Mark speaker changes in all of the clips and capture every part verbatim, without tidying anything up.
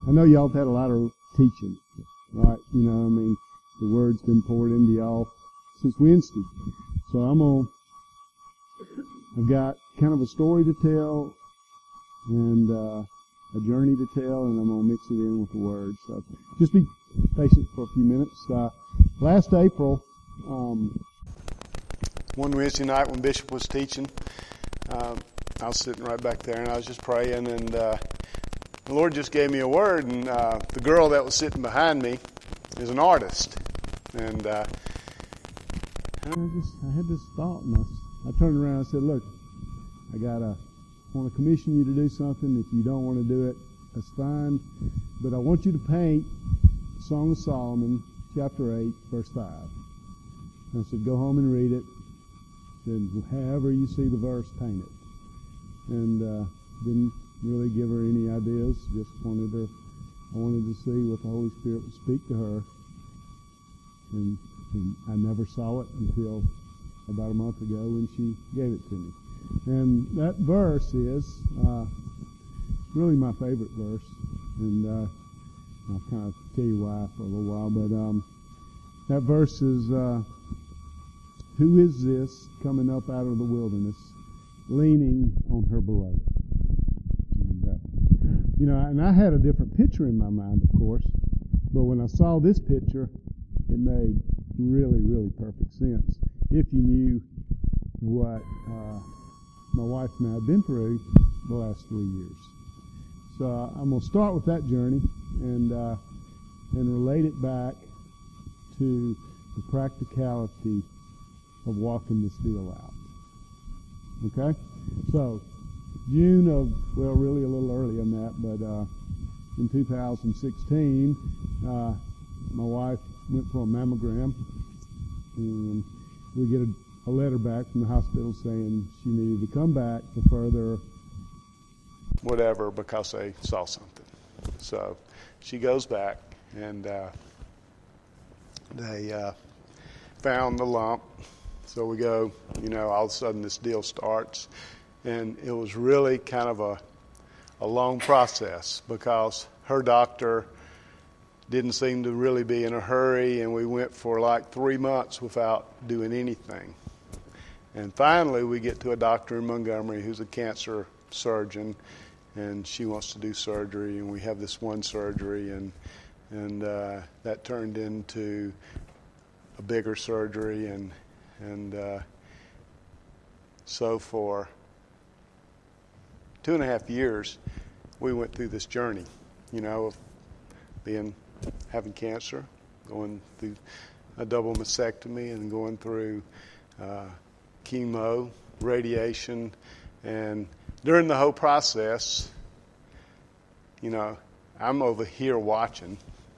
Speaker 1: I know y'all have had a lot of teaching, right? You know, I mean, the word's been poured into y'all since Wednesday. So I'm gonna, I've got kind of a story to tell and uh, a journey to tell, and I'm gonna mix it in with the word. So just be patient for a few minutes. Uh, last April, um, one Wednesday night when Bishop was teaching, uh, I was sitting right back there, and I was just praying, and uh, the Lord just gave me a word, and uh, the girl that was sitting behind me is an artist, and uh, I just I had this thought, and I, I turned around and I said, "Look, I gotta want to commission you to do something. If you don't want to do it, that's fine, but I want you to paint Song of Solomon, chapter eight, verse five." And I said, "Go home and read it. Then, however you see the verse, paint it." And uh, didn't really give her any ideas. Just wanted her. I wanted to see what the Holy Spirit would speak to her. And, and I never saw it until about a month ago when she gave it to me. And that verse is uh, really my favorite verse. And uh, I'll kind of tell you why for a little while. But um, that verse is, uh, "Who is this coming up out of the wilderness, leaning on her beloved?" And, uh, you know, and I had a different picture in my mind, of course. But when I saw this picture, it made really, really perfect sense if you knew what uh, my wife and I have been through the last three years. So uh, I'm going to start with that journey and uh, and relate it back to the practicality of walking this deal out. Okay? So, June of, well, really a little early on that, but uh, in two thousand sixteen, uh, my wife went for a mammogram, and we get a, a letter back from the hospital saying she needed to come back for further whatever because they saw something. So she goes back, and uh, they uh, found the lump. So we go, you know, all of a sudden this deal starts, and it was really kind of a a long process because her doctor didn't seem to really be in a hurry, and we went for like three months without doing anything. And finally we get to a doctor in Montgomery who's a cancer surgeon, and she wants to do surgery, and we have this one surgery, and and uh, that turned into a bigger surgery, and and uh, so for two and a half years we went through this journey, you know, of being having cancer, going through a double mastectomy, and going through uh, chemo, radiation, and during the whole process, you know, I'm over here watching,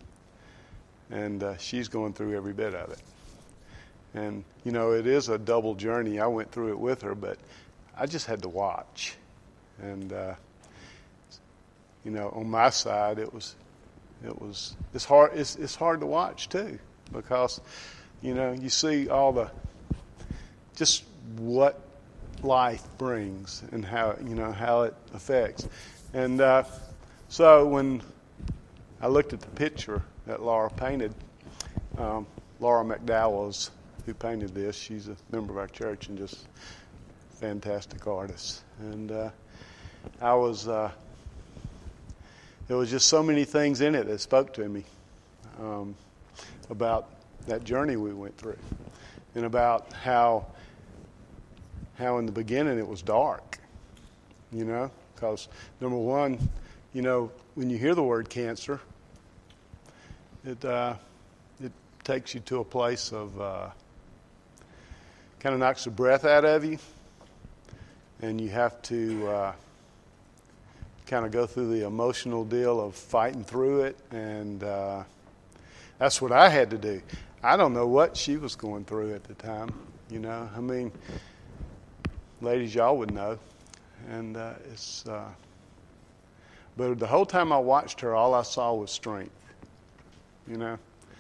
Speaker 1: and uh, she's going through every bit of it. And, you know, it is a double journey. I went through it with her, but I just had to watch. And, uh, you know, on my side, it was, it was, it's hard, it's, it's hard to watch too, because, you know, you see all the, just what life brings and how, you know, how it affects. And uh, so when I looked at the picture that Laura painted, um, Laura McDowell's who painted this. She's a member of our church and just fantastic artist. And uh, I was, uh, there was just so many things in it that spoke to me um, about that journey we went through, and about how, how in the beginning it was dark, you know, because number one, you know, when you hear the word cancer, it uh, it takes you to a place of uh, kind of knocks the breath out of you, and you have to uh, kind of go through the emotional deal of fighting through it, and uh, that's what I had to do. I don't know what she was going through at the time, you know. I mean, ladies, y'all would know, and uh, it's. Uh, but the whole time I watched her, all I saw was strength, you know.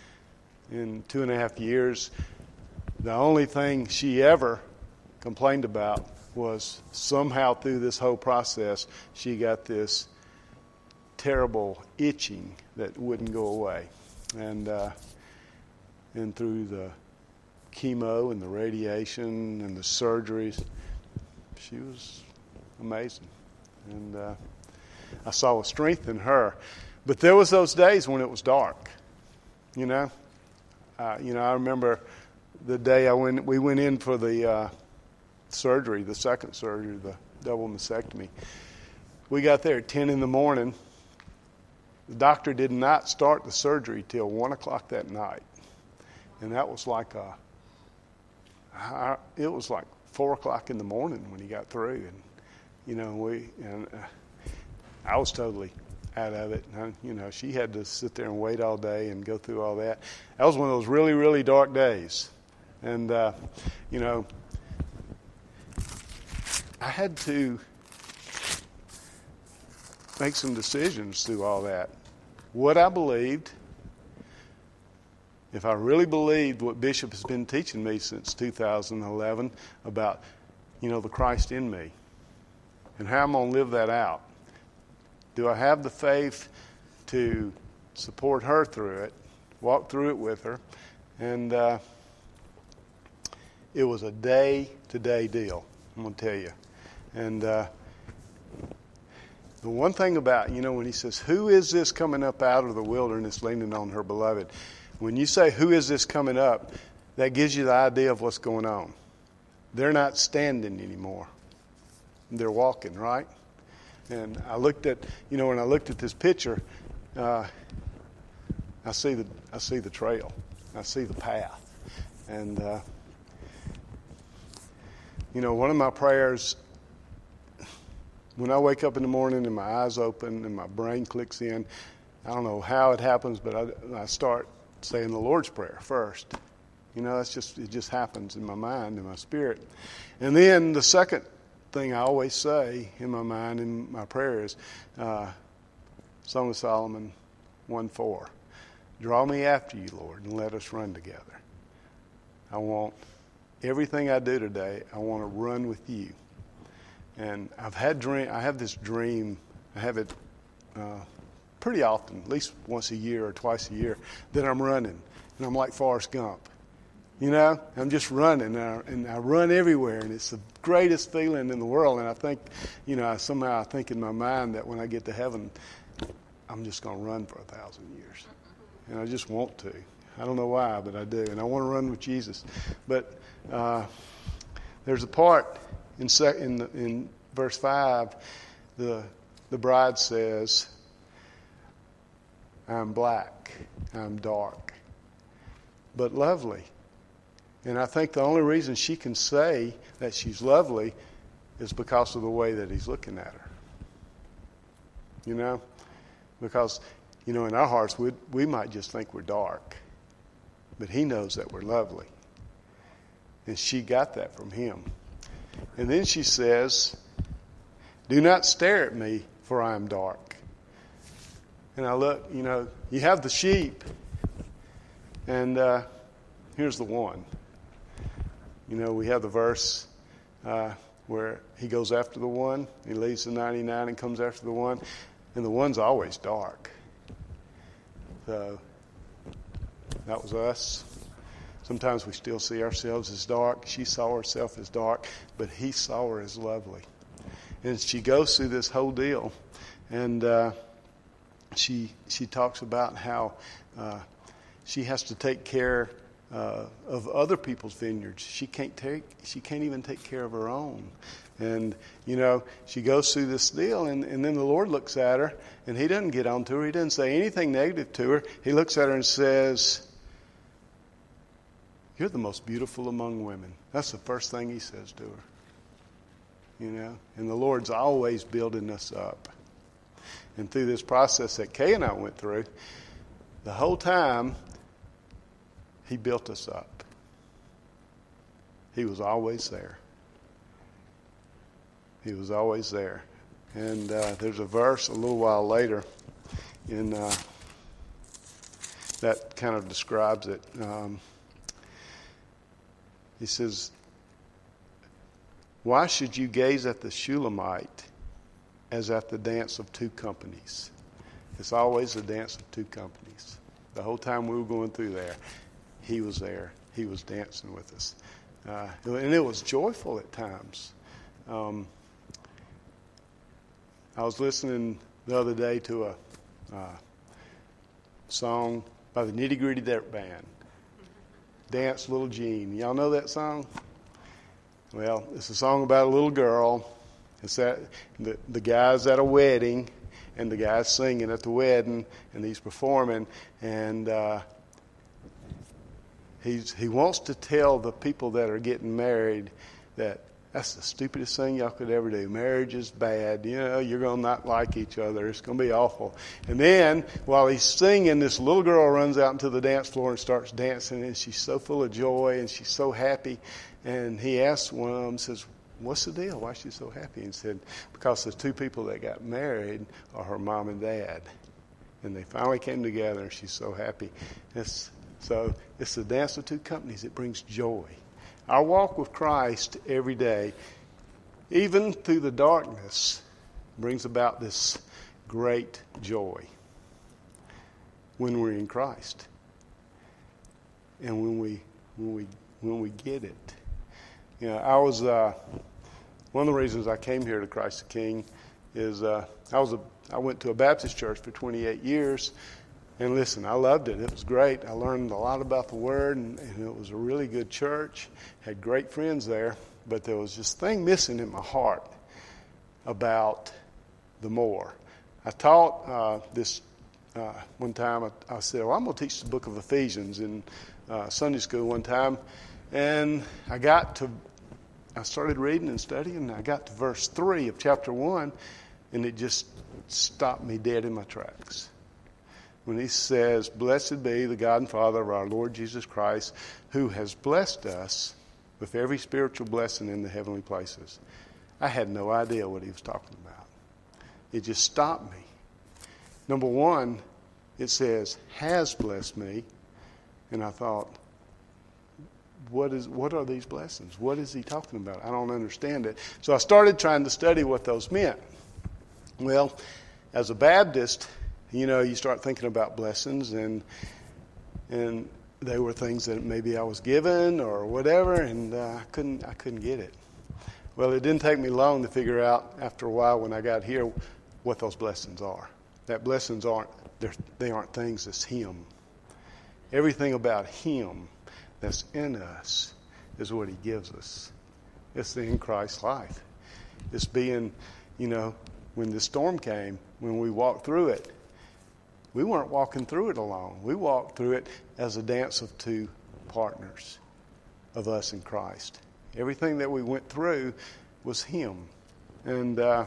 Speaker 1: In two and a half years, the only thing she ever complained about was somehow through this whole process, she got this terrible itching that wouldn't go away. And uh, and through the chemo and the radiation and the surgeries, she was amazing. And uh, I saw a strength in her. But there was those days when it was dark, you know. Uh, you know, I remember the day I went, we went in for the uh, surgery, the second surgery, the double mastectomy. We got there at ten in the morning. The doctor did not start the surgery till one o'clock that night. And that was like a, I, it was like four o'clock in the morning when he got through. And, you know, we, and uh, I was totally out of it. And, you know, she had to sit there and wait all day and go through all that. That was one of those really, really dark days. And, uh, you know, I had to make some decisions through all that. What I believed, if I really believed what Bishop has been teaching me since two thousand eleven about, you know, the Christ in me and how I'm going to live that out. Do I have the faith to support her through it, walk through it with her? And uh, it was a day-to-day deal, I'm going to tell you. And uh, the one thing about, you know, when he says, who is this coming up out of the wilderness leaning on her beloved? When you say, who is this coming up, that gives you the idea of what's going on. They're not standing anymore. They're walking, right? And I looked at, you know, when I looked at this picture, uh, I see the I see the trail, I see the path, and uh, you know, one of my prayers when I wake up in the morning and my eyes open and my brain clicks in, I don't know how it happens, but I, I start saying the Lord's Prayer first. You know, that's just it just happens in my mind, in my spirit, and then the second thing I always say in my mind in my prayer is uh, Song of Solomon one four. Draw me after you, Lord, and let us run together. I want everything I do today, I want to run with you. And I've had dream. I have this dream. I have it uh, pretty often, at least once a year or twice a year, that I'm running, and I'm like Forrest Gump. You know, I'm just running, and I, and I run everywhere, and it's the greatest feeling in the world. And I think, you know, I, somehow I think in my mind that when I get to heaven, I'm just going to run for a thousand years. And I just want to. I don't know why, but I do. And I want to run with Jesus. But uh, there's a part in, sec- in, the, in verse five, the, the bride says, I'm black, I'm dark, but lovely. And I think the only reason she can say that she's lovely is because of the way that he's looking at her. You know? Because, you know, in our hearts, we we might just think we're dark. But he knows that we're lovely. And she got that from him. And then she says, do not stare at me, for I am dark. And I look, you know, you have the sheep. And uh, here's the one. You know, we have the verse uh, where he goes after the one, he leaves the ninety-nine and comes after the one, and the one's always dark. So that was us. Sometimes we still see ourselves as dark. She saw herself as dark, but he saw her as lovely. And she goes through this whole deal, and uh, she she talks about how uh, she has to take care Uh, of other people's vineyards. She can't take. She can't even take care of her own. And you know, she goes through this deal, and, and then the Lord looks at her, and He doesn't get on to her. He doesn't say anything negative to her. He looks at her and says, "You're the most beautiful among women." That's the first thing He says to her. You know, and the Lord's always building us up. And through this process that Kay and I went through, the whole time, He built us up. He was always there. He was always there. And uh, there's a verse a little while later in uh, that kind of describes it. Um, he says, why should you gaze at the Shulamite as at the dance of two companies? It's always a dance of two companies. The whole time we were going through there, he was there. He was dancing with us. Uh, and it was joyful at times. Um, I was listening the other day to a uh, song by the Nitty Gritty Dirt Band, Dance Little Jean. Y'all know that song? Well, it's a song about a little girl. It's that the, the guy's at a wedding, and the guy's singing at the wedding, and he's performing, and uh, he's he wants to tell the people that are getting married that that's the stupidest thing y'all could ever do. Marriage is bad. You know, you're going to not like each other. It's going to be awful. And then, while he's singing, this little girl runs out into the dance floor and starts dancing, and she's so full of joy, and she's so happy. And he asks one of them, says, "What's the deal? Why is she so happy?" And he said, "Because the two people that got married are her mom and dad. And they finally came together, and she's so happy." It's, so it's the dance of two companies. It brings joy. Our walk with Christ every day, even through the darkness, brings about this great joy when we're in Christ. And when we when we when we get it. You know, I was uh, one of the reasons I came here to Christ the King is uh, I was a I went to a Baptist church for twenty-eight years. And listen, I loved it. It was great. I learned a lot about the Word, and, and it was a really good church. Had great friends there, but there was this thing missing in my heart about the more. I taught uh, this uh, one time. I, I said, "Well, I'm going to teach the book of Ephesians in uh, Sunday school one time," and I got to, I started reading and studying, and I got to verse three of chapter one, and it just stopped me dead in my tracks. When he says, "Blessed be the God and Father of our Lord Jesus Christ, who has blessed us with every spiritual blessing in the heavenly places." I had no idea what he was talking about. It just stopped me. Number one, it says, "has blessed me." And I thought, what is what are these blessings? What is he talking about? I don't understand it. So I started trying to study what those meant. Well, as a Baptist, you know, you start thinking about blessings, and and they were things that maybe I was given or whatever, and uh, I couldn't I couldn't get it. Well, it didn't take me long to figure out after a while when I got here what those blessings are. That blessings aren't they aren't things. It's Him. Everything about Him that's in us is what He gives us. It's the in Christ life. It's being, you know, when the storm came, when we walked through it. We weren't walking through it alone. We walked through it as a dance of two partners of us in Christ. Everything that we went through was Him. And uh,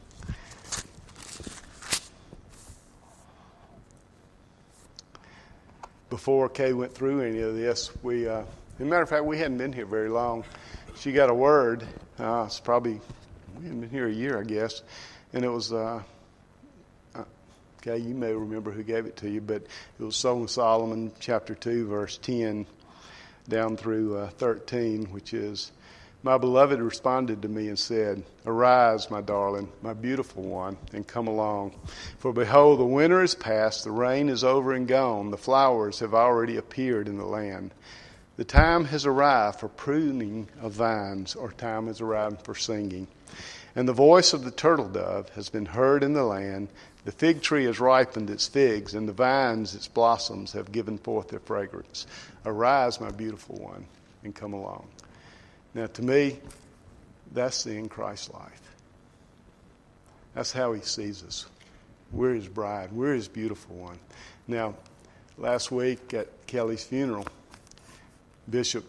Speaker 1: before Kay went through any of this, we, uh, as a matter of fact, we hadn't been here very long. She got a word. Uh, it's probably, we hadn't been here a year, I guess. And it was... Uh, Okay, you may remember who gave it to you, but it was Song of Solomon, chapter two, verse ten, down through uh, thirteen, which is, "My beloved responded to me and said, 'Arise, my darling, my beautiful one, and come along. For behold, the winter is past, the rain is over and gone, the flowers have already appeared in the land. The time has arrived for pruning of vines, or time has arrived for singing. And the voice of the turtle dove has been heard in the land. The fig tree has ripened its figs, and the vines, its blossoms, have given forth their fragrance. Arise, my beautiful one, and come along.'" Now, to me, that's the in Christ life. That's how He sees us. We're His bride. We're His beautiful one. Now, last week at Kelly's funeral, Bishop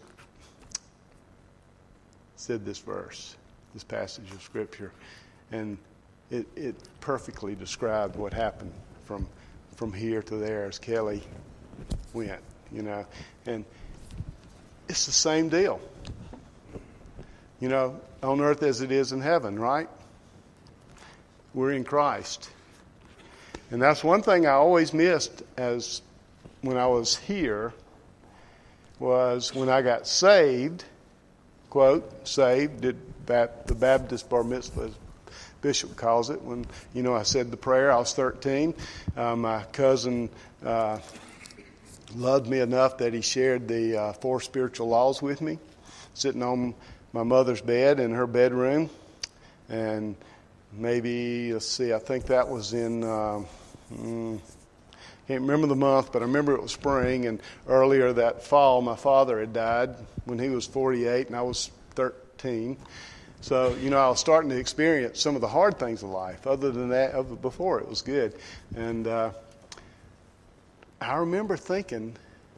Speaker 1: said this verse, this passage of Scripture, and It, it perfectly described what happened from from here to there as Kelly went, you know. And it's the same deal, you know, on earth as it is in heaven, right? We're in Christ. And that's one thing I always missed as when I was here, was when I got saved, quote, saved, did the Baptist bar mitzvah Bishop calls it. When, you know, I said the prayer, I was thirteen. Uh, my cousin uh, loved me enough that he shared the uh, four spiritual laws with me, sitting on my mother's bed in her bedroom. And maybe, let's see, I think that was in, uh, mm, can't remember the month, but I remember it was spring. And earlier that fall, my father had died when he was forty-eight and I was thirteen. So, you know, I was starting to experience some of the hard things of life. Other than that, before it was good. And uh, I remember thinking,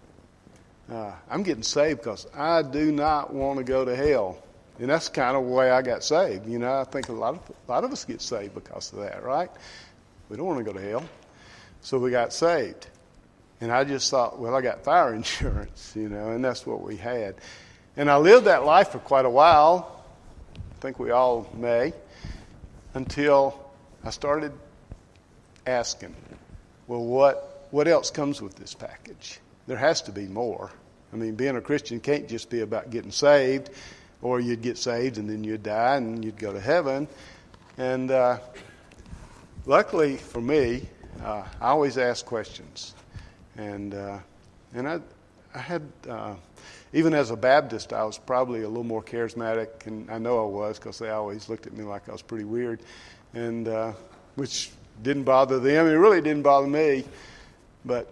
Speaker 1: uh, I'm getting saved because I do not want to go to hell. And that's kind of the way I got saved. You know, I think a lot of a lot of us get saved because of that, right? We don't want to go to hell. So we got saved. And I just thought, well, I got fire insurance, you know, and that's what we had. And I lived that life for quite a while. I think we all may, until I started asking, well, what what else comes with this package? There has to be more. I mean, being a Christian can't just be about getting saved, or you'd get saved and then you'd die and you'd go to heaven. And uh, luckily for me, uh, I always ask questions. And uh, and I I had... Uh, Even as a Baptist, I was probably a little more charismatic, and I know I was because they always looked at me like I was pretty weird, and uh, which didn't bother them. It really didn't bother me, but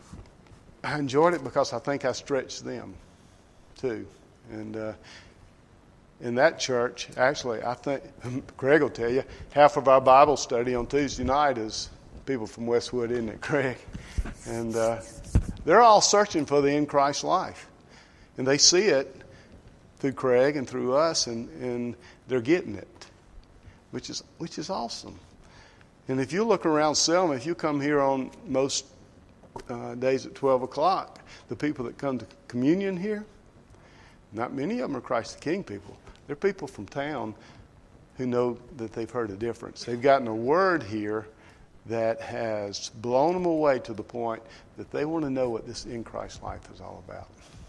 Speaker 1: I enjoyed it because I think I stretched them too. And uh, in that church, actually, I think Craig will tell you, half of our Bible study on Tuesday night is people from Westwood, isn't it, Craig? And uh, they're all searching for the in Christ life. And they see it through Craig and through us, and, and they're getting it, which is which is awesome. And if you look around Selma, if you come here on most uh, days at twelve o'clock, the people that come to communion here, not many of them are Christ the King people. They're people from town who know that they've heard a difference. They've gotten a word here that has blown them away to the point that they want to know what this in Christ life is all about.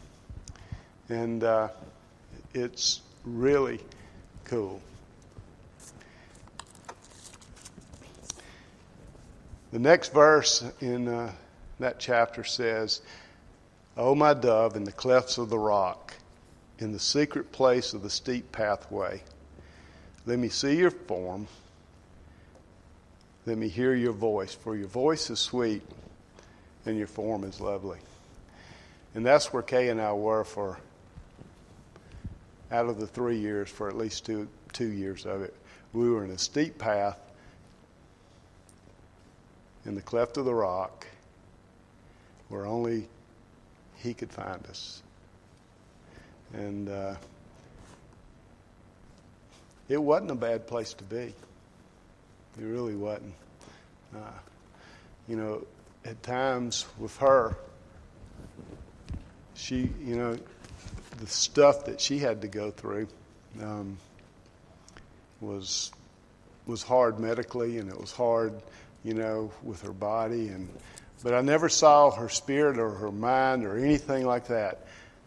Speaker 1: And uh, it's really cool. The next verse in uh, that chapter says, "O my dove, in the clefts of the rock, in the secret place of the steep pathway, let me see your form, let me hear your voice, for your voice is sweet and your form is lovely." And that's where Kay and I were for out of the three years, for at least two two years of it. We were in a steep path in the cleft of the rock where only he could find us. And uh, it wasn't a bad place to be. It really wasn't. Uh, you know, at times with her, she, you know, the stuff that she had to go through um, was was hard medically, and it was hard, you know, with her body. And but I never saw her spirit or her mind or anything like that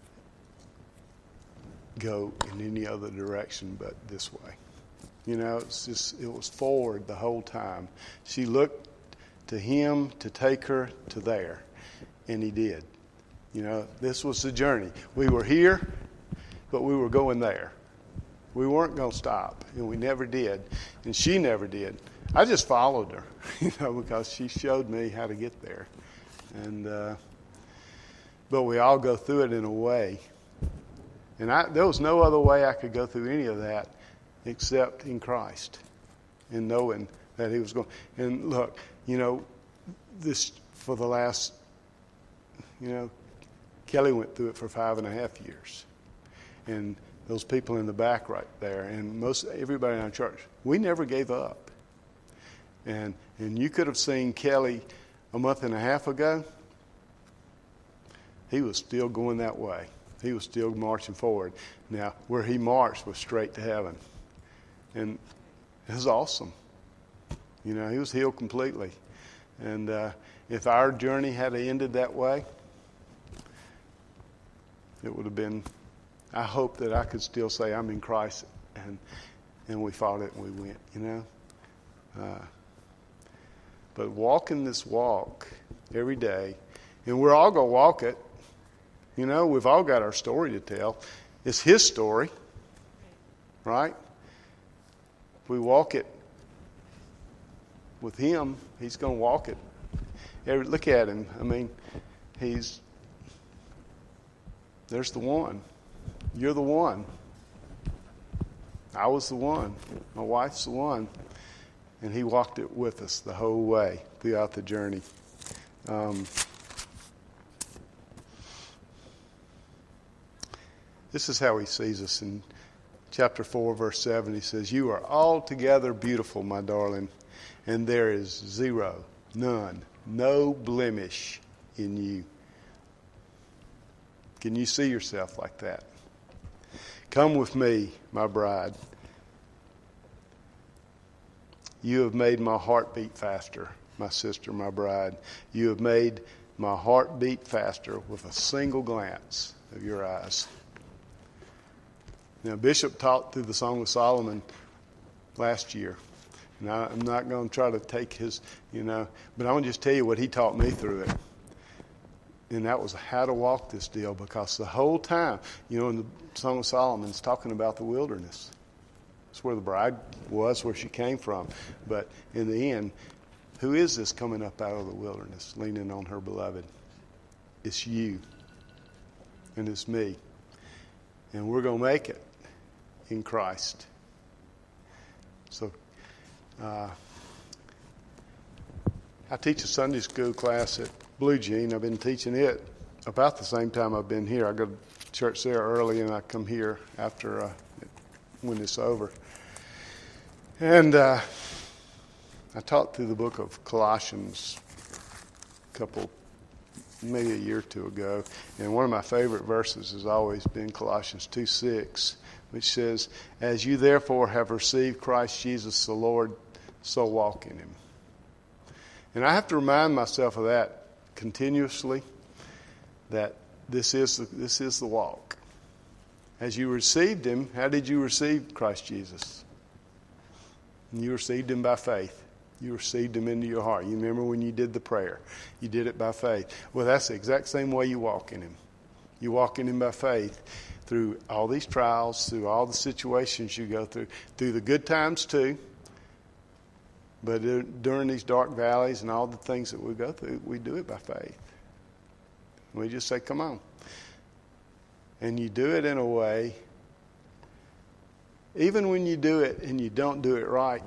Speaker 1: go in any other direction but this way. You know, it's just it was forward the whole time. She looked to him to take her to there, and he did. You know, this was the journey. We were here, but we were going there. We weren't going to stop, and we never did, and she never did. I just followed her, you know, because she showed me how to get there. And uh, but we all go through it in a way, and I, there was no other way I could go through any of that except in Christ, and knowing that He was going. And look, you know, this for the last, you know. Kelly went through it for five and a half years. And those people in the back right there, and most everybody in our church, we never gave up. And and you could have seen Kelly a month and a half ago. He was still going that way. He was still marching forward. Now, where he marched was straight to heaven. And it was awesome. You know, he was healed completely. And uh, if our journey had ended that way, it would have been, I hope that I could still say I'm in Christ, and and we fought it and we went, you know.
Speaker 2: Uh, but walking this walk every day, and we're all going to walk it. You know, we've all got our story to tell. It's His story, right? If we walk it with Him, He's going to walk it. Every, look at Him. I mean, He's, there's the one. You're the one. I was the one. My wife's the one. And He walked it with us the whole way throughout the journey. Um, this is how He sees us. In chapter four, verse seven, He says, "You are altogether beautiful, my darling, and there is zero, none, no blemish in you." Can you see yourself like that? "Come with me, my bride. You have made my heart beat faster, my sister, my bride. You have made my heart beat faster with a single glance of your eyes." Now, Bishop taught through the Song of Solomon last year. And I, I'm not going to try to take his, you know, but I'm going to just tell you what he taught me through it. And that was how to walk this deal, because the whole time, you know, in the Song of Solomon, it's talking about the wilderness. It's where the bride was, where she came from. But in the end, who is this coming up out of the wilderness, leaning on her beloved? It's you. And it's me. And we're going to make it in Christ. So, uh, I teach a Sunday school class at Blue Jean. I've been teaching it about the same time I've been here. I go to church there early, and I come here after uh, when it's over. And uh, I taught through the book of Colossians a couple, maybe a year or two ago. And one of my favorite verses has always been Colossians two six, which says, "As you therefore have received Christ Jesus the Lord, so walk in Him." And I have to remind myself of that continuously, that this is the, this is the walk. As you received Him, how did you receive Christ Jesus? And you received Him by faith. You received Him into your heart. You remember when you did the prayer. You did it by faith. Well, that's the exact same way you walk in Him. You walk in Him by faith through all these trials, through all the situations you go through, through the good times too. But during these dark valleys and all the things that we go through, we do it by faith. We just say, come on. And you do it in a way, even when you do it and you don't do it right,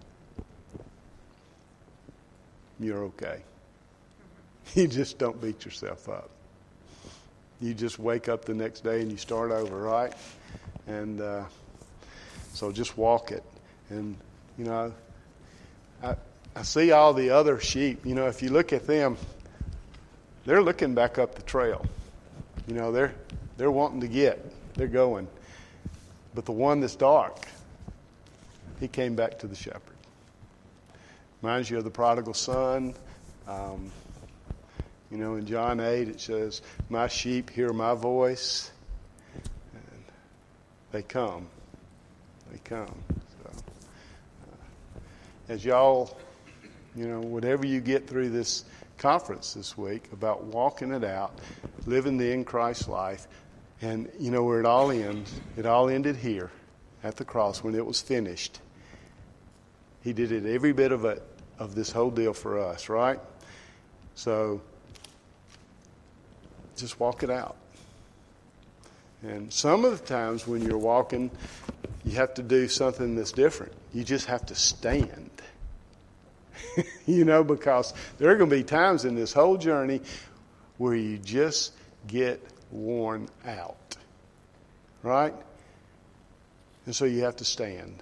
Speaker 2: you're okay. You just don't beat yourself up. You just wake up the next day and you start over, right? And uh, so just walk it. And, you know, I, I see all the other sheep. You know, if you look at them, they're looking back up the trail. You know, they're they're wanting to get. They're going. But the one that's dark, he came back to the shepherd. Reminds you of the prodigal son. Um, you know, in John eight, it says, "My sheep hear my voice, and they come. They come." So, uh, as y'all, you know, whatever you get through this conference this week about walking it out, living the in Christ life, and you know where it all ends. It all ended here at the cross when it was finished. He did it every bit of it of this whole deal for us, right? So just walk it out. And some of the times when you're walking, you have to do something that's different. You just have to stand. You know, because there are going to be times in this whole journey where you just get worn out. Right? And so you have to stand.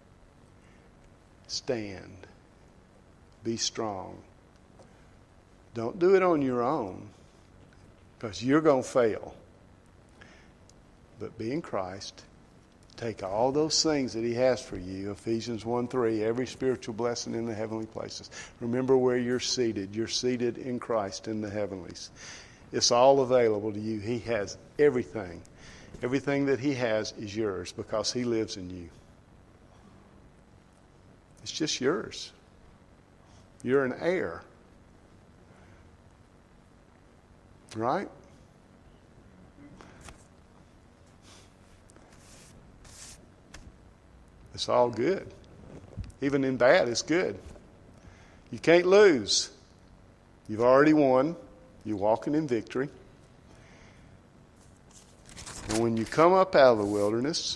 Speaker 2: Stand. Be strong. Don't do it on your own, because you're going to fail. But be in Christ. Take all those things that He has for you, Ephesians one three, every spiritual blessing in the heavenly places. Remember where you're seated. You're seated in Christ in the heavenlies. It's all available to you. He has everything. Everything that He has is yours because He lives in you. It's just yours. You're an heir. Right? It's all good. Even in bad, it's good. You can't lose. You've already won. You're walking in victory. And when you come up out of the wilderness,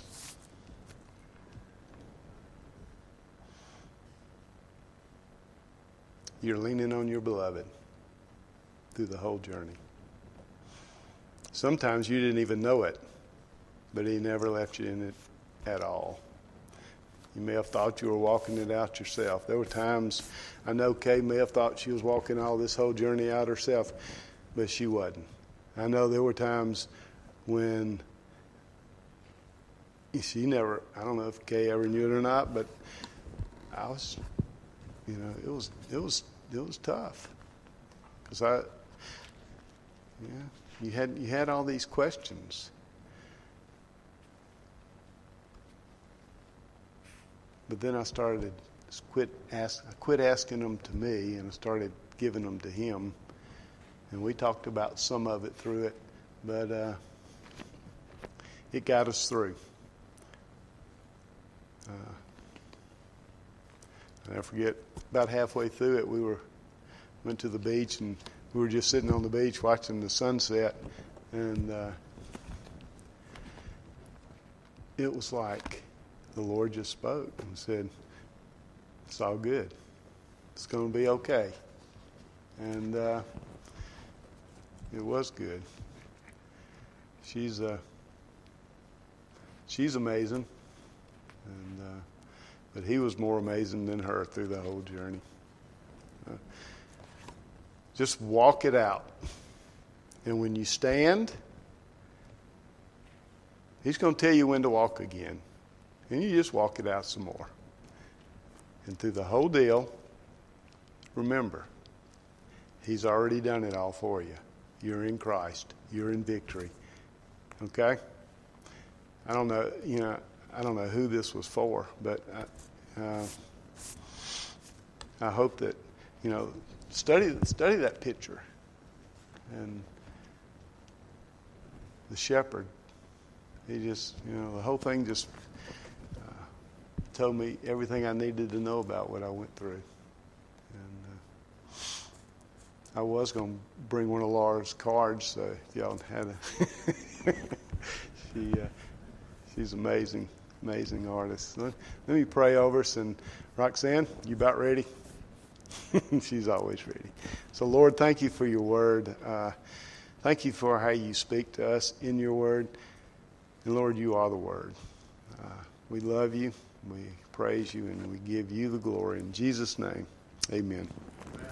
Speaker 2: you're leaning on your beloved through the whole journey. Sometimes you didn't even know it, but he never left you in it at all. You may have thought you were walking it out yourself. There were times, I know Kay may have thought she was walking all this whole journey out herself, but she wasn't. I know there were times when she never, I don't know if Kay ever knew it or not, but I was, you know, it was, it was, it was tough. Because I, yeah, you had, you had all these questions. But then I started quit ask, I quit asking them to me, and I started giving them to him. And we talked about some of it through it, but uh, it got us through. Uh, I never forget, about halfway through it, we were went to the beach, and we were just sitting on the beach watching the sunset, and uh, it was like the Lord just spoke and said, it's all good. It's going to be okay. And uh, it was good. She's uh, she's amazing. And uh, but he was more amazing than her through the whole journey. Uh, just walk it out. And when you stand, he's going to tell you when to walk again. And you just walk it out some more. And through the whole deal, remember, he's already done it all for you. You're in Christ. You're in victory. Okay? I don't know, you know, I don't know who this was for, but I, uh, I hope that, you know, study study that picture. And the shepherd, he just, you know, the whole thing just told me everything I needed to know about what I went through. And uh, I was going to bring one of Laura's cards, so if y'all had a... she, uh, she's amazing, amazing artist. Let, let me pray over us. And Roxanne, you about ready? She's always ready. So, Lord, thank you for your word. Uh, thank you for how you speak to us in your word. And, Lord, you are the word. Uh, we love you. We praise you and we give you the glory. In Jesus' name, amen.